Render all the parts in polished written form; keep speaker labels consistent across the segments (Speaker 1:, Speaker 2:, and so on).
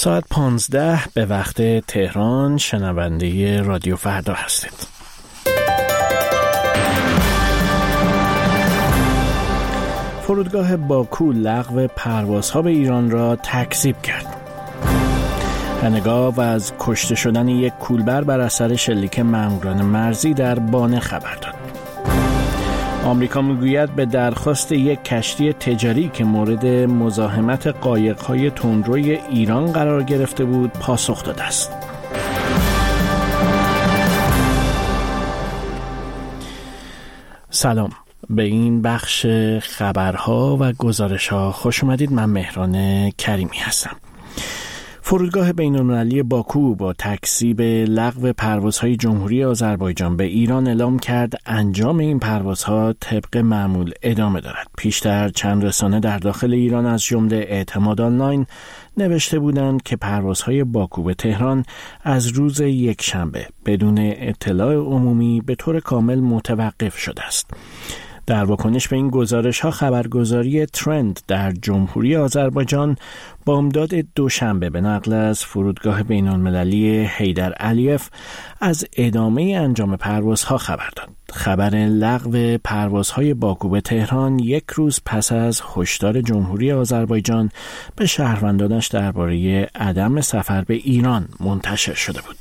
Speaker 1: ساعت 15 به وقت تهران شنونده رادیو فردا هستید. فرودگاه باکو لغو پروازها به ایران را تکذیب کرد. هنگاو از کشته شدن یک کولبر بر اثر شلیک ماموران مرزی در بانه خبر داد. آمریکا میگوید به درخواست یک کشتی تجاری که مورد مزاحمت قایق‌های تندروی ایران قرار گرفته بود پاسخ داده است. سلام، به این بخش خبرها و گزارش‌ها خوش اومدید. من مهران کریمی هستم. فرودگاه بین‌المللی باکو با تکذیب لغو پروازهای جمهوری آذربایجان به ایران اعلام کرد انجام این پروازها طبق معمول ادامه دارد. پیشتر چند رسانه در داخل ایران از جمله اعتماد آنلاین نوشته بودند که پروازهای باکو به تهران از روز یکشنبه بدون اطلاع عمومی به طور کامل متوقف شده است. در واکنش به این گزارش‌ها خبرگزاری ترند در جمهوری آذربایجان بامداد دوشنبه به نقل از فرودگاه بین‌المللی حیدر علیف از ادامه انجام پروازها خبر داد. خبر لغو پروازهای باکو به تهران یک روز پس از هشدار جمهوری آذربایجان به شهروندانش درباره عدم سفر به ایران منتشر شده بود.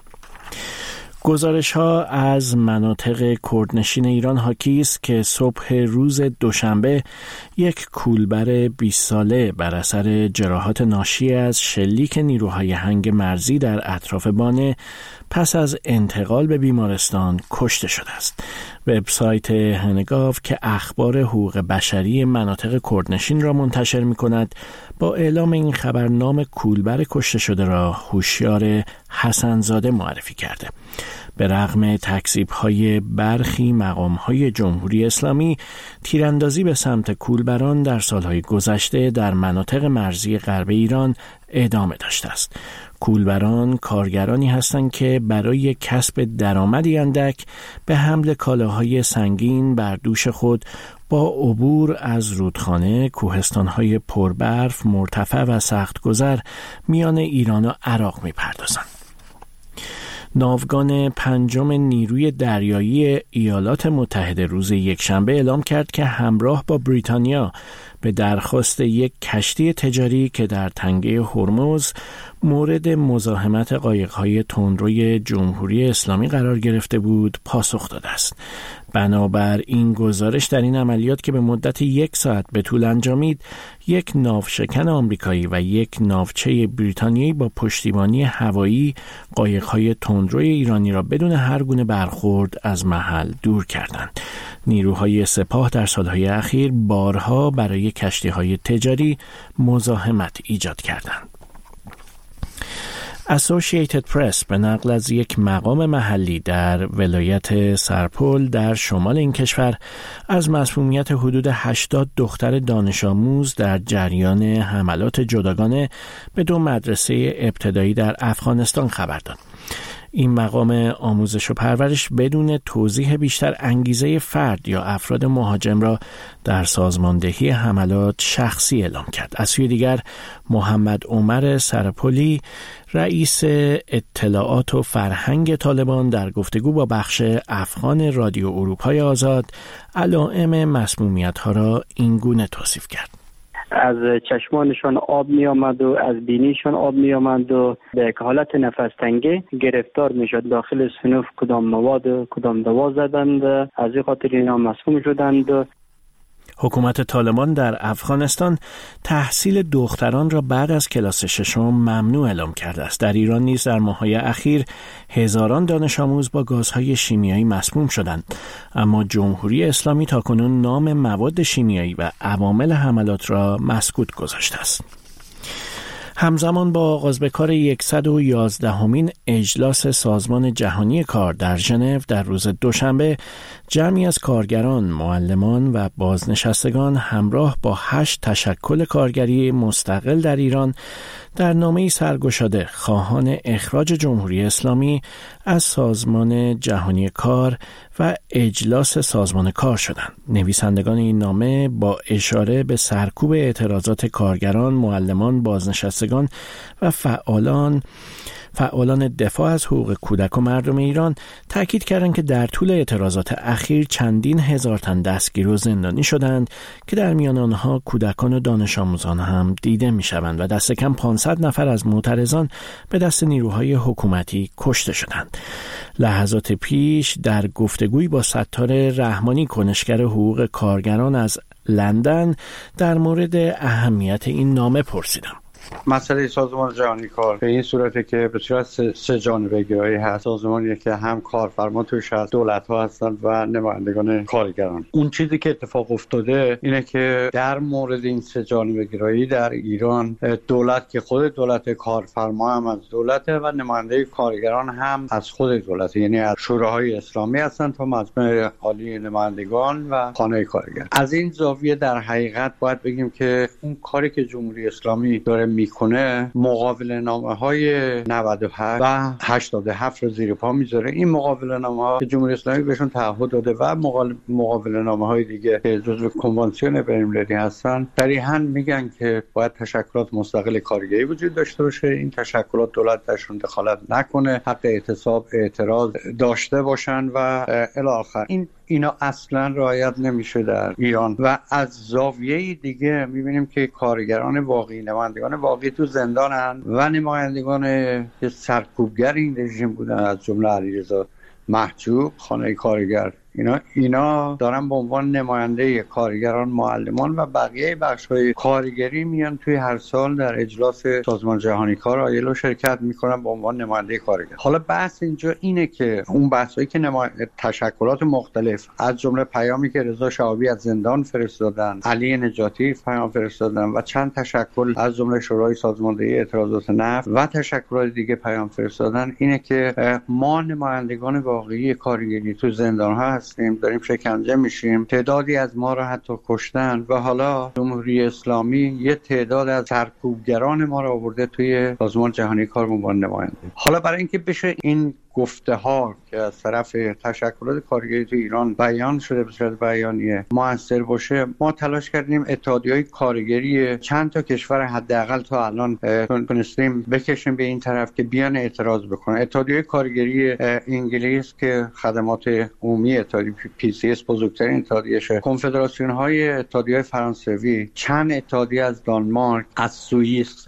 Speaker 1: گزارش‌ها از مناطق کردنشین ایران حاکی است که صبح روز دوشنبه یک کولبر 20 ساله بر اثر جراحات ناشی از شلیک نیروهای هنگ مرزی در اطراف بانه پس از انتقال به بیمارستان کشته شده است. وبسایت هنگاو که اخبار حقوق بشری مناطق کردنشین را منتشر می‌کند با اعلام این خبر نام کولبر کشته شده را هوشیار حسن‌زاده معرفی کرده. به رغم تکذیب‌های برخی مقام‌های جمهوری اسلامی، تیراندازی به سمت کولبران در سالهای گذشته در مناطق مرزی غرب ایران ادامه داشته است. کولبران کارگرانی هستند که برای کسب درآمدی اندک به حمل کالاهای سنگین بر دوش خود با عبور از رودخانه، کوهستان‌های پربرف، مرتفع و سخت‌گذر میان ایران و عراق می‌پردازند. ناوگان پنجم نیروی دریایی ایالات متحده روز یکشنبه اعلام کرد که همراه با بریتانیا به درخواست یک کشتی تجاری که در تنگه هرمز مورد مزاحمت قایق‌های تندروی جمهوری اسلامی قرار گرفته بود پاسخ داده است. بنابر این گزارش در این عملیات که به مدت 1 ساعت به طول انجامید، یک ناوشکن آمریکایی و یک ناوچه بریتانیایی با پشتیبانی هوایی قایق‌های تندروی ایرانی را بدون هر گونه برخورد از محل دور کردند. نیروهای سپاه در سالهای اخیر بارها برای کشتی‌های تجاری مزاحمت ایجاد کردند. اسوسییتد پرس به نقل از یک مقام محلی در ولایت سرپل در شمال این کشور از مسمومیت حدود 80 دختر دانش آموز در جریان حملات جداگانه به 2 مدرسه ابتدایی در افغانستان خبر داد. این مقام آموزش و پرورش بدون توضیح بیشتر انگیزه فرد یا افراد مهاجم را در سازماندهی حملات شخصی اعلام کرد. از سوی دیگر محمد عمر سرپلی رئیس اطلاعات و فرهنگ طالبان در گفتگو با بخش افغان رادیو اروپای آزاد علائم مسمومیت‌ها را اینگونه توصیف کرد:
Speaker 2: از چشمانشان آب می آمد و از بینیشان آب می آمد و به حالت نفس تنگی گرفتار می شد. داخل صنف کدام مواد و کدام دوا زدند، از این خاطر اینا مسموم شدند.
Speaker 1: حکومت طالبان در افغانستان تحصیل دختران را بعد از کلاس 6 ممنوع اعلام کرده است. در ایران نیز در ماه‌های اخیر هزاران دانش آموز با گازهای شیمیایی مسموم شدند، اما جمهوری اسلامی تاکنون نام مواد شیمیایی و عوامل حملات را مسکوت گذاشته است. همزمان با آغاز به کار 111مین اجلاس سازمان جهانی کار در ژنو در روز دوشنبه، جمعی از کارگران، معلمان و بازنشستگان همراه با 8 تشکل کارگری مستقل در ایران در نامه‌ای سرگشاده خواهان اخراج جمهوری اسلامی از سازمان جهانی کار و اجلاس سازمان کار شدند. نویسندگان این نامه با اشاره به سرکوب اعتراضات کارگران، معلمان، بازنشستگان و فعالان دفاع از حقوق کودک و مردم ایران تاکید کردند که در طول اعتراضات اخیر چندین هزار تن دستگیر و زندانی شدند که در میان آنها کودکان و دانش آموزان هم دیده می‌شوند و دست کم 500 نفر از معترضان به دست نیروهای حکومتی کشته شدند. لحظات پیش در گفتگویی با ستار رحمانی، کنشگر حقوق کارگران از لندن، در مورد اهمیت این نامه پرسیدم.
Speaker 3: مسئله سازمان جهانی کار به این صورته که به صورت سه جانبه گرایی هست. سازمانیه که هم کارفرما توش هست، دولت‌ها هستن و نمایندگان کارگران. اون چیزی که اتفاق افتاده اینه که در مورد این سه جانبه گرایی در ایران، دولت که خود دولت، کارفرما هم از دولته و نماینده کارگران هم از خود دولت، یعنی از شوراهای اسلامی هستن تا مجمع عالی نمایندگان و خانه کارگر. از این زاویه در حقیقت باید بگیم که اون کاری که جمهوری اسلامی داره میکنه، مقابله نامه‌های 97 و 87 رو زیر پا میذاره. این مقابله نامه‌ها که جمهوری اسلامی بهشون تعهد داده و مقابله نامه‌های دیگه که جزو کنوانسیون بین‌المللی هستن، صریحاً میگن که باید تشکلات مستقل کارگری وجود داشته باشه. این تشکلات دولت درشون دخالت نکنه، حق اعتصاب، اعتراض داشته باشن و الی آخر. اینا اصلا رعایت نمیشه در ایران و از زاویه دیگه میبینیم که کارگران واقعی، نمایندگان واقعی تو زندانن و نمایندگان که سرکوبگر این رژیم بودن، از جمله علیرضا محجوب، خانه کارگر، اینا دارن به عنوان نماینده کارگران، معلمان و بقیه بخش‌های کارگری میان توی هر سال در اجلاس سازمان جهانی کار آیلو شرکت میکنن به عنوان نماینده کارگر. حالا بحث اینجا اینه که اون بحثایی که تشکلات مختلف، از جمله پیامی که رضا شهابی از زندان فرستادن، علی نجاتی پیام فرستادن و چند تشکل از جمله شورای سازماندهی اعتراضات نفت و تشکلات دیگه پیام فرستادن، اینه که ما نمایندگان واقعی کارگری تو زندان‌ها داریم شکنجه میشیم، تعدادی از ما را حتی کشتن و حالا جمهوری اسلامی یه تعداد از سرکوبگران ما را آورده توی سازمان جهانی کار به عنوان نماینده. حالا برای اینکه بشه این گفته ها که از طرف تشکلات کارگری تو ایران بیان شده به صورت بیانیه موثر باشه، ما تلاش کردیم اتحادیه‌های کارگری چند تا کشور حداقل تا الان تونستیم بکشیم به این طرف که بیان اعتراض بکنن. اتحادیه کارگری انگلیس که خدمات عمومی اتحادیه PCS بزرگترین اتحادیه‌شه، کنفدراسیون های اتحادیه فرانسوی، چند اتحادیه از دانمارک، از سوئیس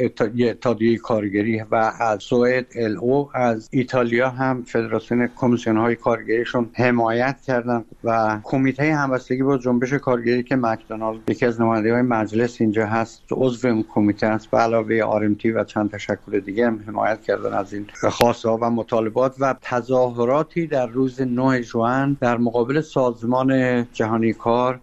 Speaker 3: اتحادیه کارگری و از سوئد LO، از ایتالیا هم فدراسیون کمیسیون های کارگریشون حمایت کردن و کمیته همبستگی با جنبش کارگری که مکدونالد یکی از نمایندگان مجلس اینجا هست، عضو اون کمیته است، به علاوه RMT و چند تشکل دیگه هم حمایت کردن از این خواسته ها و مطالبات و تظاهراتی در روز 9 ژوئن در مقابل سازمان جهانی کار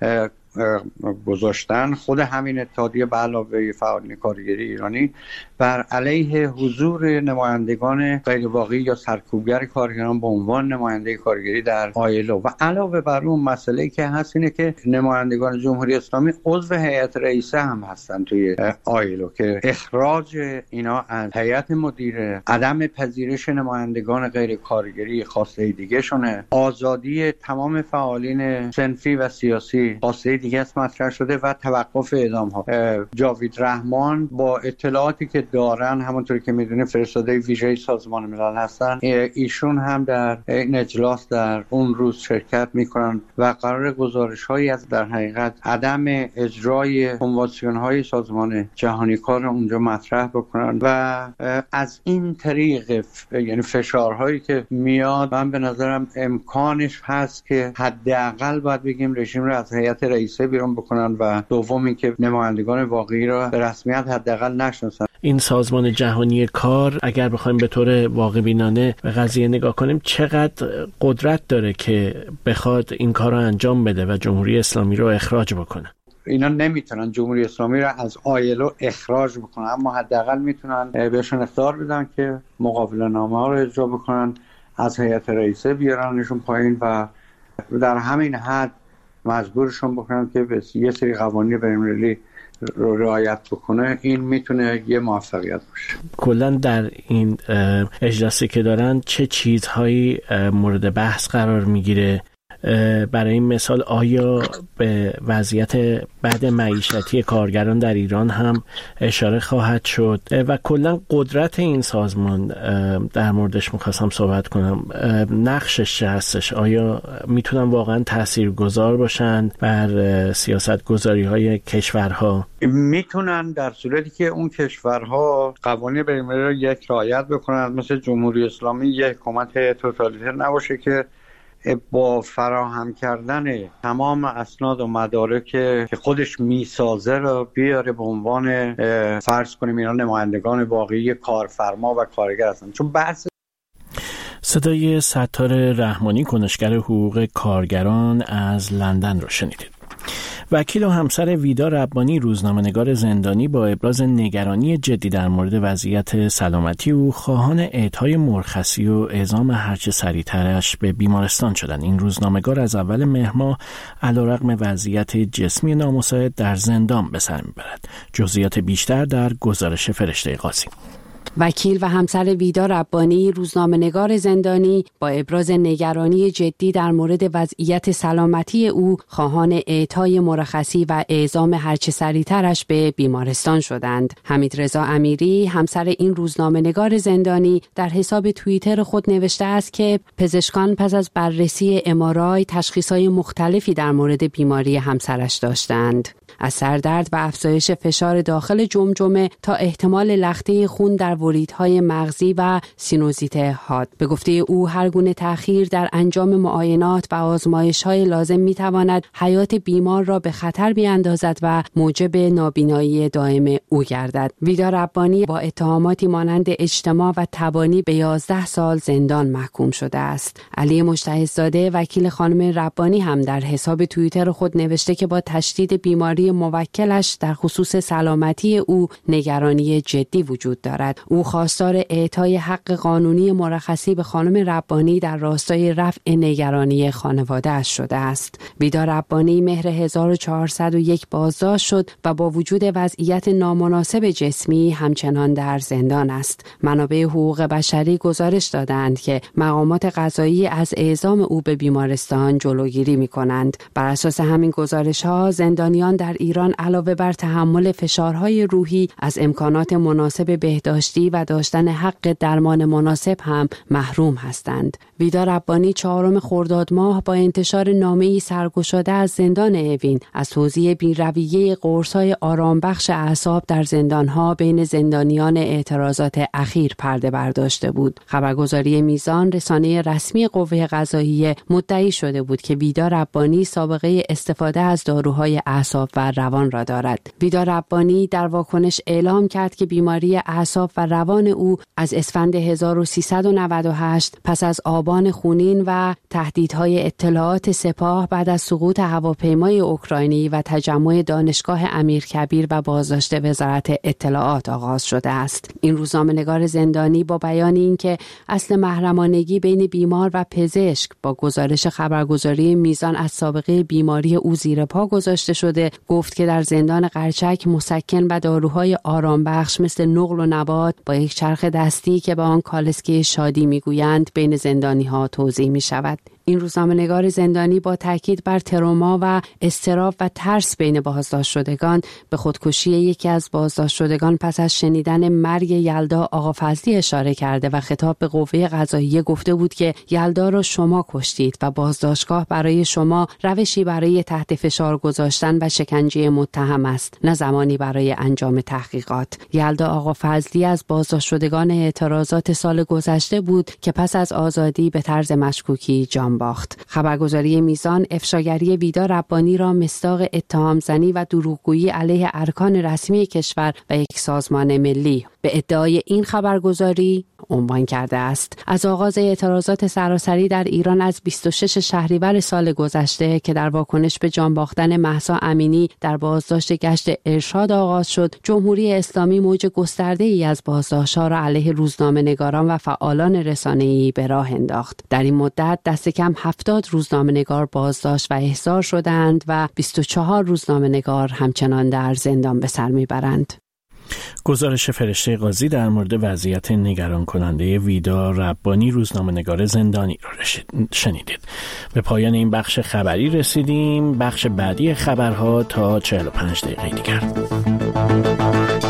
Speaker 3: گذاشتن. خود همین اتحادیه به علاوه فعالین کارگری ایرانی بر علیه حضور نمایندگان غیر واقعی یا سرکوبگر کارگران به عنوان نماینده کارگری در آیلو و علاوه بر اون مسئله که هست اینه که نمایندگان جمهوری اسلامی عضو هیئت رئیسه هم هستن توی آیلو که اخراج اینا از هیئت مدیره، عدم پذیرش نمایندگان غیر کارگری خواسته دیگه شونه، آزادی تمام فعالین صنفی و سیاسی خواسته دیگه است مطرح شده و توقف اعدام ها. جاوید رحمان با اطلاعاتی که دارن، همونطوری که میدونیم فرستاده ویژه سازمان ملل هستن، ایشون هم در این اجلاس در اون روز شرکت میکنن و قرار گزارش هایی از در حقیقت عدم اجرای کنوانسیون های سازمان جهانی کار اونجا مطرح بکنن و از این طریق یعنی فشارهایی که میاد، من به نظرم امکانش هست که حداقل باید بگیم رژیم رو از هیئت رئیسه بیرون بکنن و دومی که نمایندگان واقعی را به رسمیت حداقل نشناسن.
Speaker 1: این سازمان جهانی کار اگر بخوایم به طور واقع بینانه به قضیه نگاه کنیم، چقدر قدرت داره که بخواد این کار رو انجام بده و جمهوری اسلامی رو اخراج بکنه؟
Speaker 3: اینا نمیتونن جمهوری اسلامی را از آیلو اخراج بکنن، اما حداقل میتونن بهشون اختیار بدن که مقابله نامه ها رو اجرا بکنن، از هیئت رئیسه بیارنشون پایین و در همین حد مجبورشون بکنن که به یه سری قوانین بین‌المللی رو رعایت بکنه، این میتونه یه موفقیت باشه.
Speaker 1: کلا در این اجلاسی که دارن چه چیزهایی مورد بحث قرار میگیره؟ برای این مثال آیا به وضعیت بد معیشتی کارگران در ایران هم اشاره خواهد شد و کلا قدرت این سازمان در موردش میخواستم صحبت کنم، نقشش چه هستش؟ آیا میتونن واقعا تاثیرگذار باشن بر سیاست گذاری های کشورها؟
Speaker 3: میتونن در صورتی که اون کشورها قوانین بین‌المللی رو یک رعایت بکنن، مثل جمهوری اسلامی یک حکومت توتالیتر نباشه که با فراهم کردن تمام اسناد و مدارک که خودش میسازه رو بیاره به عنوان فرض کنیم اینا نمایندگان واقعی کارفرما و کارگر هستن. چون بحث
Speaker 1: صدای ستار رحمانی، کنشگر حقوق کارگران از لندن رو شنیدید. وکیل و همسر ویدا ربانی، روزنامه‌نگار زندانی، با ابراز نگرانی جدی در مورد وضعیت سلامتی او خواهان اعطای مرخصی و اعزام هرچه سریعترش به بیمارستان شدند. این روزنامه‌نگار از اول مهر ماه علیرغم وضعیت جسمی نامساعد در زندان به سر میبرد. جزئیات بیشتر در گزارش فرشته قاضی.
Speaker 4: وکیل و همسر ویدا ربانی، روزنامه‌نگار زندانی، با ابراز نگرانی جدی در مورد وضعیت سلامتی او خواهان اعطای مرخصی و اعزام هرچه سریعترش به بیمارستان شدند. حمیدرضا امیری، همسر این روزنامه‌نگار زندانی، در حساب توییتر خود نوشته است که پزشکان پس از بررسی MRI تشخیص‌های مختلفی در مورد بیماری همسرش داشتند. از سردرد و افزایش فشار داخل جمجمه تا احتمال لخته خون در وریدهای مغزی و سینوزیت حاد. به گفته او هر گونه تأخیر در انجام معاینات و آزمایش‌های لازم می‌تواند حیات بیمار را به خطر بیاندازد و موجب نابینایی دائم او گردد. ویدا ربانی با اتهاماتی مانند اجتماع و تبانی به 11 سال زندان محکوم شده است. علی مجتهدزاده، وکیل خانم ربانی، هم در حساب توییتر خود نوشته که با تشدید بیماری موکلش در خصوص سلامتی او نگرانی جدی وجود دارد. او خواستار اعطای حق قانونی مرخصی به خانم ربانی در راستای رفع نگرانی خانواده‌اش شده است. ویدا ربانی مهر 1401 بازداشت شد و با وجود وضعیت نامناسب جسمی همچنان در زندان است. منابع حقوق بشری گزارش دادند که مقامات قضایی از اعزام او به بیمارستان جلوگیری می‌کنند. بر اساس همین گزارش‌ها زندانیان در ایران علاوه بر تحمل فشارهای روحی از امکانات مناسب بهداشتی و داشتن حق درمان مناسب هم محروم هستند. ویدا ربانی 4 خرداد ماه با انتشار نامه‌ای سرگشاده از زندان اوین از توزیع بی‌رویه قرص‌های آرامبخش اعصاب در زندان‌ها بین زندانیان اعتراضات اخیر پرده برداشته بود. خبرگزاری میزان، رسانه رسمی قوه قضاییه، مدعی شده بود که ویدا ربانی سابقه استفاده از داروهای اعصاب و روان را دارد. ویدا ربانی در واکنش اعلام کرد که بیماری اعصاب و روان او از اسفند 1398 پس از آبان خونین و تهدیدهای اطلاعات سپاه بعد از سقوط هواپیمای اوکراینی و تجمع دانشگاه امیرکبیر و بازداشت وزارت اطلاعات آغاز شده است. این روزنامه‌نگار زندانی با بیان اینکه اصل محرمانگی بین بیمار و پزشک با گزارش خبرگزاری میزان از سابقه بیماری او زیر پا گذاشته شده، گفت که در زندان قرچک مسکن و داروهای آرامبخش مثل نقل و نبات با یک چرخ دستی که به آن کالسکه شادی میگویند بین زندانی‌ها توزیع می‌شود. این روزنامه‌نگار زندانی با تاکید بر تروما و اضطراب و ترس بین بازداشت شدگان به خودکشی یکی از بازداشت شدگان پس از شنیدن مرگ یلدا آقافضلی اشاره کرده و خطاب به قوه قضاییه گفته بود که یلدا را شما کشتید و بازداشتگاه برای شما روشی برای تحت فشار گذاشتن و شکنجه متهم است، نه زمانی برای انجام تحقیقات. یلدا آقافضلی از بازداشت شدگان اعتراضات سال گذشته بود که پس از آزادی به طرز مشکوکی جان باخت. خبرگزاری میزان افشاگری ویدا ربانی را مصداق اتهام زنی و دروغگویی علیه ارکان رسمی کشور و یک سازمان ملی به ادعای این خبرگزاری عنوان کرده است. از آغاز اعتراضات سراسری در ایران از 26 شهریور سال گذشته که در واکنش به جان باختن مهسا امینی در بازداشت گشت ارشاد آغاز شد، جمهوری اسلامی موج گسترده‌ای از بازداشت‌ها را علیه روزنامه‌نگاران و فعالان رسانه‌ای به راه انداخت. در این مدت دست کم 70 روزنامه‌نگار بازداشت و احضار شدند و 24 روزنامه‌نگار همچنان در زندان به سر میبرند.
Speaker 1: گزارش فرشته قاضی در مورد وضعیت نگران کننده ویدا ربانی روزنامه‌نگار زندانی را شنیدید. به پایان این بخش خبری رسیدیم. بخش بعدی خبرها تا 45 دقیقه دیگر.